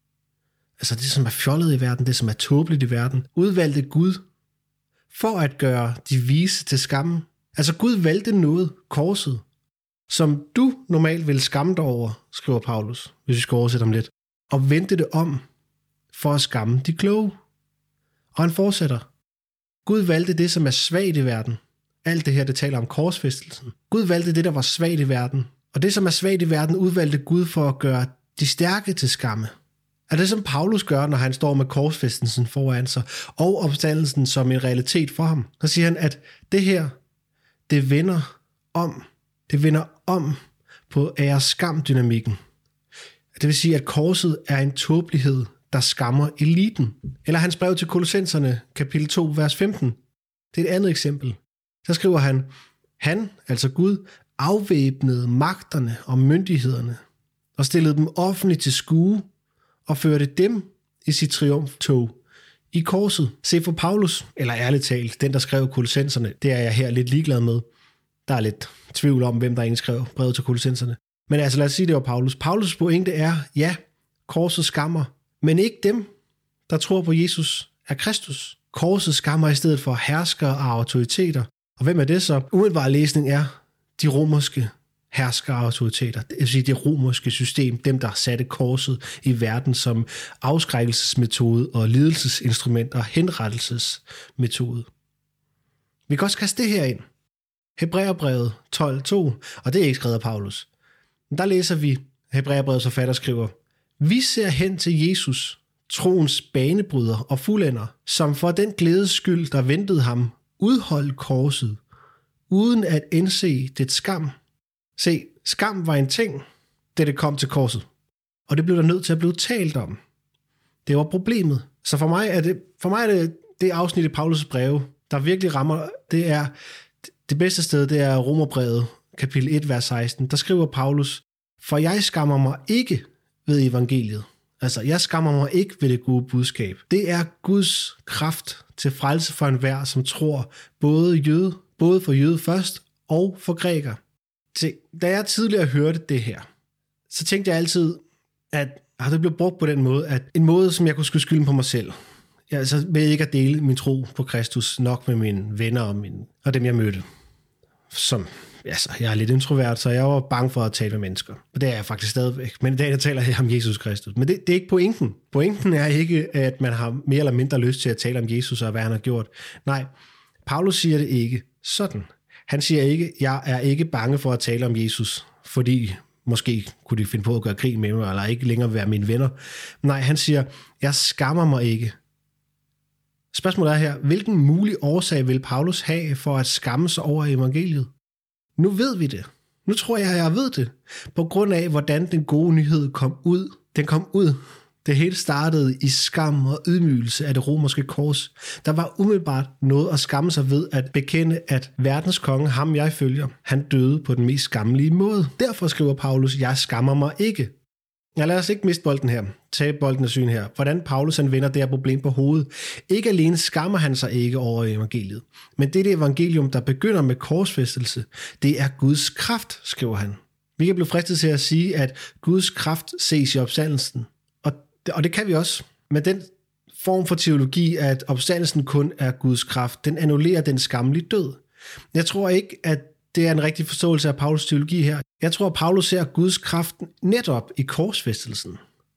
altså det, som er fjollet i verden, det, som er tåbeligt i verden, udvalgte Gud for at gøre de vise til skamme. Altså Gud valgte noget, korset, som du normalt ville skamme dig over, skriver Paulus, hvis vi skal oversætte ham lidt, og vendte det om for at skamme de kloge. Og han fortsætter. Gud valgte det, som er svagt i verden. Alt det her, det taler om korsfæstelsen. Gud valgte det, der var svagt i verden. Og det, som er svagt i verden, udvalgte Gud for at gøre de stærke til skamme. Er det, som Paulus gør, når han står med korsfæstelsen foran sig, og opstandelsen som en realitet for ham? Så siger han, at det her, det vender om. Det vender om på ære-skam-dynamikken. Det vil sige, at korset er en tåbelighed, der skammer eliten. Eller hans brev til Kolossenserne, kapitel to, vers femten. Det er et andet eksempel. Så skriver han, han, altså Gud, afvæbnede magterne og myndighederne, og stillede dem offentligt til skue, og førte dem i sit triumftog i korset. Se for Paulus, eller ærligt talt, den der skrev Kolossenserne, det er jeg her lidt ligeglad med. Der er lidt tvivl om, hvem der egentlig skrev brevet til Kolossenserne. Men altså lad os sige, det var Paulus. Paulus' pointe er, ja, korset skammer, men ikke dem, der tror på Jesus er Kristus. Korset skammer i stedet for herskere og autoriteter. Og hvem er det så? Umiddelbar læsning er de romerske herskere og autoriteter. Det vil sige det romerske system, dem der satte korset i verden som afskrækkelsesmetode og lidelsesinstrument og henrettelsesmetode. Vi kan også kaste det her ind. Hebræerbrevet tolv to, og det er ikke skrevet af Paulus. Men der læser vi, Hebræerbrevets forfatter skriver, vi ser hen til Jesus, troens banebryder og fuldender, som for den glædes skyld, der ventede ham, udholdt korset, uden at indse det skam. Se, skam var en ting, da det kom til korset, og det blev der nødt til at blive talt om. Det var problemet. Så for mig er det, for mig er det, det afsnit i Paulus' breve, der virkelig rammer, det er det bedste sted, det er Romerbrevet, kapitel et, vers seksten. Der skriver Paulus, for jeg skammer mig ikke ved evangeliet. Altså, jeg skammer mig ikke ved det gode budskab. Det er Guds kraft til frelse for enhver, som tror både jøde, både for jøde først og for græker. Se, da jeg tidligere hørte det her, så tænkte jeg altid, at det blev brugt på den måde, at en måde, som jeg kunne skyde skylden på mig selv. Jeg altså, ved ikke at dele min tro på Kristus nok med mine venner og, mine, og dem, jeg mødte. Som, altså, jeg er lidt introvert, så jeg var bange for at tale med mennesker. Og det er jeg faktisk stadigvæk. Men i dag der taler jeg om Jesus Kristus. Men det, det er ikke pointen. Pointen er ikke, at man har mere eller mindre lyst til at tale om Jesus og hvad han har gjort. Nej, Paulus siger det ikke sådan. Han siger ikke, jeg er ikke bange for at tale om Jesus, fordi måske kunne de finde på at gøre krig med mig, eller ikke længere være mine venner. Nej, han siger, jeg skammer mig ikke. Spørgsmålet er her, hvilken mulig årsag vil Paulus have for at skamme sig over evangeliet? Nu ved vi det. Nu tror jeg, jeg ved det. På grund af, hvordan den gode nyhed kom ud. Den kom ud. Det hele startede i skam og ydmygelse af det romerske kors. Der var umiddelbart noget at skamme sig ved at bekende, at verdens konge, ham jeg følger, han døde på den mest skammelige måde. Derfor skriver Paulus, jeg skammer mig ikke. Ja, lad os ikke miste bolden her. Tag bolden af syn her. Hvordan Paulus han vender det her problem på hovedet. Ikke alene skammer han sig ikke over evangeliet, men det er det evangelium, der begynder med korsfæstelse. Det er Guds kraft, skriver han. Vi kan blive fristet til at sige, at Guds kraft ses i opstandelsen. Og det, og det kan vi også. Men den form for teologi, at opstandelsen kun er Guds kraft, den annullerer den skammelige død. Jeg tror ikke, at det er en rigtig forståelse af Paulus teologi her. Jeg tror, at Paulus ser Guds kraft netop i korsfæstelsen.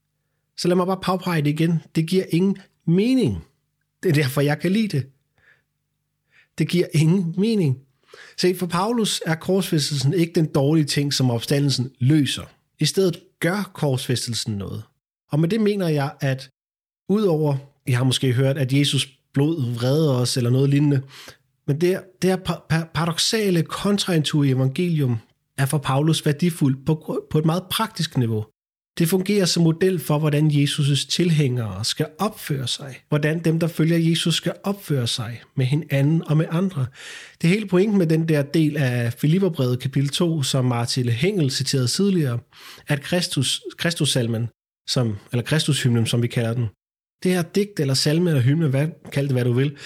Så lad mig bare påpege det igen. Det giver ingen mening. Det er derfor, jeg kan lide det. Det giver ingen mening. Se, for Paulus er korsfæstelsen ikke den dårlige ting, som opstandelsen løser. I stedet gør korsfæstelsen noget. Og med det mener jeg, at udover, I har måske hørt, at Jesus blod vreder os, eller noget lignende, men det, det her paradoksale kontraintuitive evangelium er for Paulus værdifuldt på, på et meget praktisk niveau. Det fungerer som model for, hvordan Jesus' tilhængere skal opføre sig. Hvordan dem, der følger Jesus, skal opføre sig med hinanden og med andre. Det er hele pointen med den der del af Filipperbrevet kapitel to, som Martin Hengel citerede tidligere, at Kristus, Kristussalmen, som, eller Kristushymnen, som vi kalder den, det her digt eller salme eller hymne, hvad, kald det hvad du vil,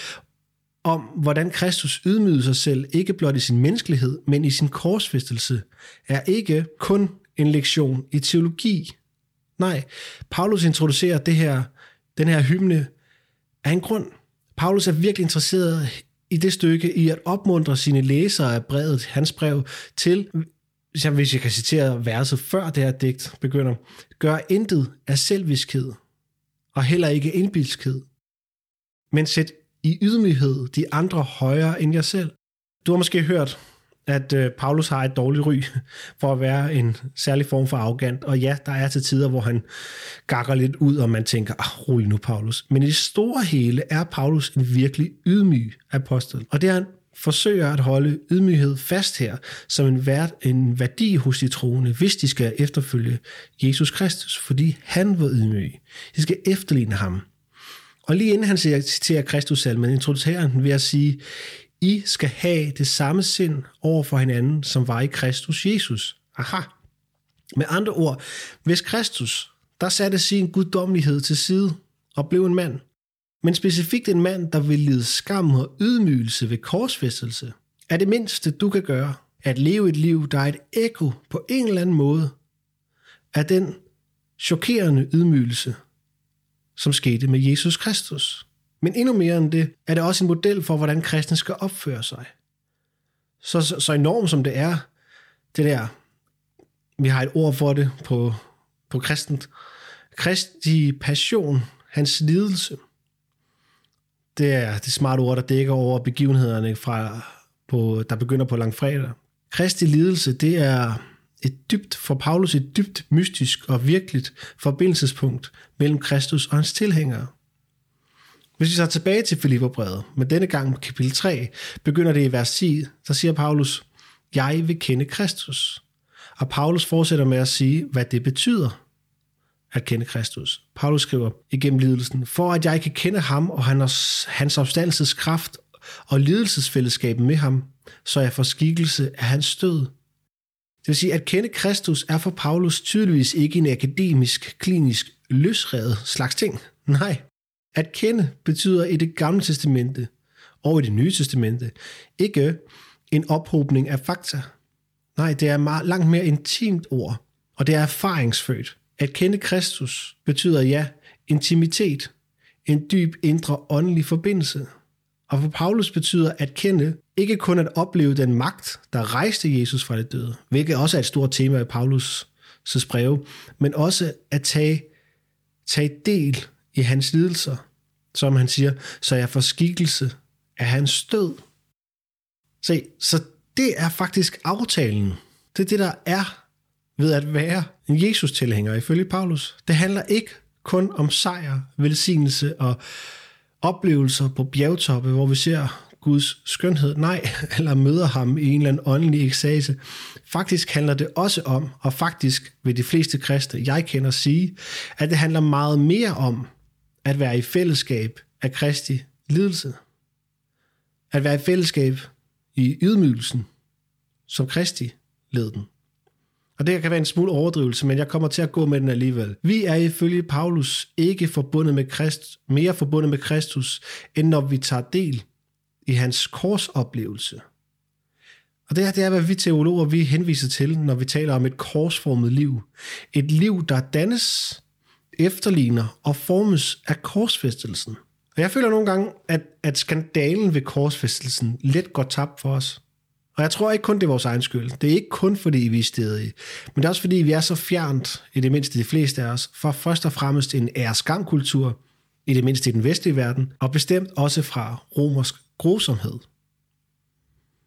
om hvordan Kristus ydmygede sig selv, ikke blot i sin menneskelighed, men i sin korsfæstelse, er ikke kun en lektion i teologi. Nej, Paulus introducerer det her, den her hymne af en grund. Paulus er virkelig interesseret i det stykke i at opmuntre sine læsere af brevet, hans brev, til, hvis jeg kan citere verset før det her digt begynder, gør intet af selviskhed, og heller ikke indbilskhed, men sæt i ydmyghed de andre højere end jer selv. Du har måske hørt, at øh, Paulus har et dårligt ry for at være en særlig form for arrogant, og ja, der er til tider, hvor han gakker lidt ud, og man tænker, ah, rolig nu, Paulus. Men i det store hele er Paulus en virkelig ydmyg apostel, og det er han forsøger at holde ydmyghed fast her, som en, værd, en værdi hos de troende, hvis de skal efterfølge Jesus Kristus, fordi han var ydmyg. De skal efterligne ham. Og lige inden han citerer Kristussalmen, introducerer han ved at sige, I skal have det samme sind over for hinanden, som var i Kristus Jesus. Aha. Med andre ord, hvis Kristus, der satte sin guddommelighed til side og blev en mand, men specifikt en mand, der vil lide skam og ydmygelse ved korsfæstelse, er det mindste, du kan gøre, at leve et liv, der er et ekko på en eller anden måde af den chokerende ydmygelse, som skete med Jesus Kristus. Men endnu mere end det, er det også en model for, hvordan kristne skal opføre sig. Så, så, så enormt som det er, det der, vi har et ord for det på, på kristent, Kristi passion, hans lidelse. Det er det smarte ord, der dækker over begivenhederne, fra, på, der begynder på langfredag. Kristi lidelse, det er et dybt, for Paulus et dybt mystisk og virkeligt forbindelsespunkt mellem Kristus og hans tilhængere. Hvis vi så tilbage til Filipperbrevet, men denne gang kapitel tre, begynder det i vers ti, så siger Paulus, jeg vil kende Kristus. Og Paulus fortsætter med at sige, hvad det betyder at kende Kristus. Paulus skriver igennem lidelsen, for at jeg kan kende ham og hans opstandelseskraft og lidelsesfællesskab med ham, så jeg får skikkelse af hans død. Det vil sige, at kende Kristus er for Paulus tydeligvis ikke en akademisk, klinisk, løsredet slags ting. Nej, at kende betyder i det gamle testamente og i det nye testamente ikke en ophobning af fakta. Nej, det er meget, langt mere intimt ord, og det er erfaringsfødt. At kende Kristus betyder ja, intimitet, en dyb indre åndelig forbindelse. Og for Paulus betyder at kende ikke kun at opleve den magt, der rejste Jesus fra det døde, hvilket også er et stort tema i Paulus' breve, men også at tage, tage del i hans lidelser, som han siger, så jeg får skikkelse af hans død. Se, så det er faktisk aftalen. Det er det, der er ved at være en Jesus-tilhænger ifølge Paulus. Det handler ikke kun om sejr, velsignelse og oplevelser på bjergtoppe, hvor vi ser Guds skønhed, nej, eller møder ham i en eller anden åndelig ekstase. Faktisk handler det også om, og faktisk vil de fleste kristne, jeg kender, sige, at det handler meget mere om at være i fællesskab af Kristi lidelse. At være i fællesskab i ydmygelsen, som Kristi led den. Og det kan være en smule overdrivelse, men jeg kommer til at gå med den alligevel. Vi er ifølge Paulus ikke forbundet med Kristus, mere forbundet med Kristus, end når vi tager del i hans korsoplevelse. Og det er, det er, hvad vi teologer vi henviser til, når vi taler om et korsformet liv. Et liv, der dannes, efterligner og formes af korsfæstelsen. Og jeg føler nogle gange, at, at skandalen ved korsfæstelsen let går tabt for os. Og jeg tror ikke kun, det er vores egen skyld. Det er ikke kun, fordi vi er stedige. Men det er også, fordi vi er så fjernt, i det mindste de fleste af os, for først og fremmest en æreskamkultur, i det mindste i den vestlige verden, og bestemt også fra romersk grusomhed.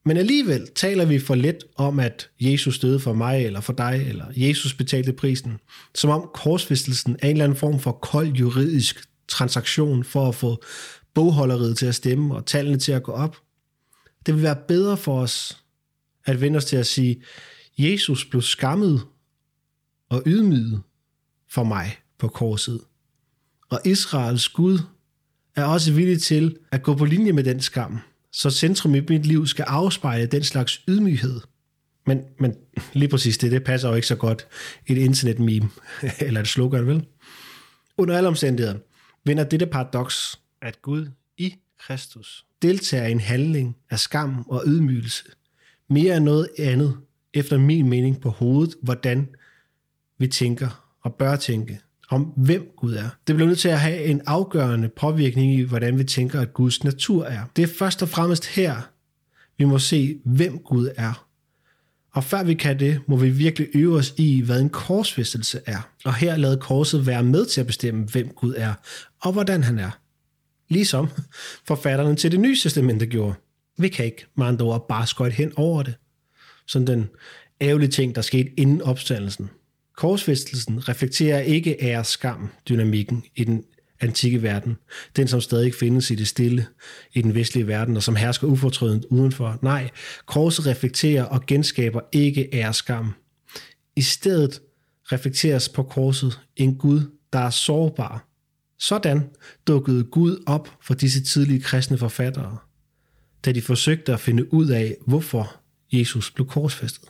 Men alligevel taler vi for let om, at Jesus døde for mig eller for dig, eller Jesus betalte prisen, som om korsfæstelsen er en eller anden form for kold juridisk transaktion for at få bogholderiet til at stemme og tallene til at gå op. Det vil være bedre for os at vende os til at sige, Jesus blev skammet og ydmyget for mig på korset. Og Israels Gud er også villig til at gå på linje med den skam, så centrum i mit liv skal afspejle den slags ydmyghed. Men, men lige præcis det, det passer jo ikke så godt et internetmeme eller et slogan, vel? Under alle omstændigheder vender dette paradoks, at Gud i Kristus deltager i en handling af skam og ydmygelse, mere end noget andet, efter min mening på hovedet, hvordan vi tænker og bør tænke om, hvem Gud er. Det bliver nødt til at have en afgørende påvirkning i, hvordan vi tænker, at Guds natur er. Det er først og fremmest her, vi må se, hvem Gud er. Og før vi kan det, må vi virkelig øve os i, hvad en korsfæstelse er. Og her lader korset være med til at bestemme, hvem Gud er, og hvordan han er. Ligesom forfatterne til Det Nye Testamente gjorde. Vi kan ikke med andre ord bare skøjte hen over det. Sådan den ærgerlige ting, der skete inden opstandelsen. Korsfæstelsen reflekterer ikke ære skam dynamikken i den antikke verden. Den, som stadig findes i det stille i den vestlige verden, og som hersker ufortrødent udenfor. Nej, korset reflekterer og genskaber ikke ære skam. I stedet reflekteres på korset en Gud, der er sårbar. Sådan dukkede Gud op for disse tidlige kristne forfattere, da de forsøgte at finde ud af, hvorfor Jesus blev korsfæstet.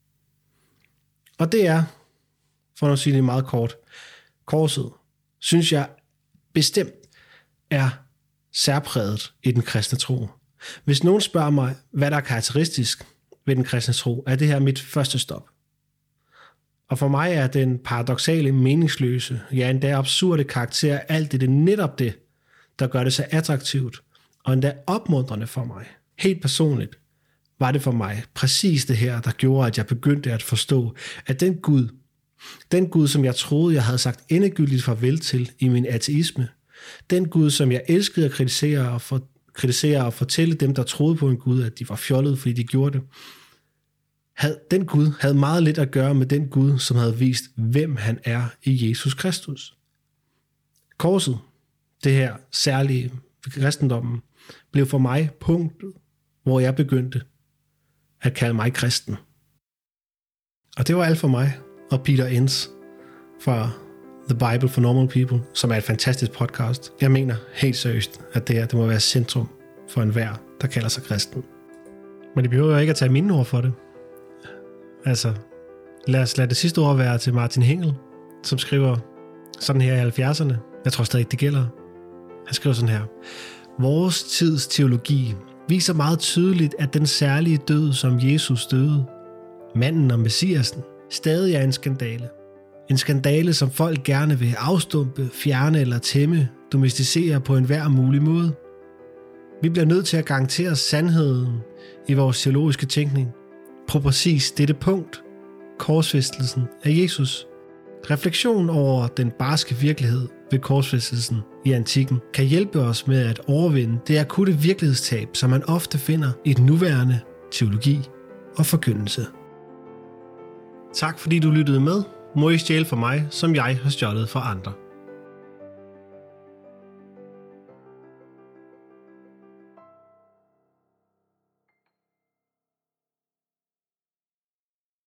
Og det er, for at sige det meget kort, korset, synes jeg bestemt er særpræget i den kristne tro. Hvis nogen spørger mig, hvad der er karakteristisk ved den kristne tro, er det her mit første stop. Og for mig er den paradoksale, meningsløse, ja endda absurde karakter alt det, det er netop det, der gør det så attraktivt og endda opmuntrende for mig. Helt personligt var det for mig præcis det her, der gjorde, at jeg begyndte at forstå, at den Gud, den Gud, som jeg troede, jeg havde sagt endegyldigt farvel til i min ateisme, den Gud, som jeg elskede at kritisere og, for, kritisere og fortælle dem, der troede på en Gud, at de var fjollede, fordi de gjorde det, havde, den Gud havde meget lidt at gøre med den Gud, som havde vist, hvem han er i Jesus Kristus. Korset, det her særlige ved kristendommen, blev for mig punktet, hvor jeg begyndte at kalde mig kristen. Og det var alt for mig og Peter Enns fra The Bible for Normal People, som er et fantastisk podcast. Jeg mener helt seriøst, at det her det må være centrum for enhver, der kalder sig kristen. Men det behøver jo ikke at tage mine ord for det. Altså, lad os lade det sidste ord være til Martin Hengel, som skriver sådan her i halvfjerdserne. Jeg tror stadig, det gælder. Han skriver sådan her. Vores tids teologi viser meget tydeligt, at den særlige død, som Jesus døde, manden og messiasen, stadig er en skandale. En skandale, som folk gerne vil afstumpe, fjerne eller tæmme, domesticere på enhver mulig måde. Vi bliver nødt til at garantere sandheden i vores teologiske tænkning på præcis dette punkt, korsfæstelsen af Jesus. Refleksion over den barske virkelighed ved korsfæstelsen i antikken kan hjælpe os med at overvinde det akutte virkelighedstab, som man ofte finder i den nuværende teologi og forkyndelse. Tak fordi du lyttede med. Må I stjæle for mig, som jeg har stjålet for andre.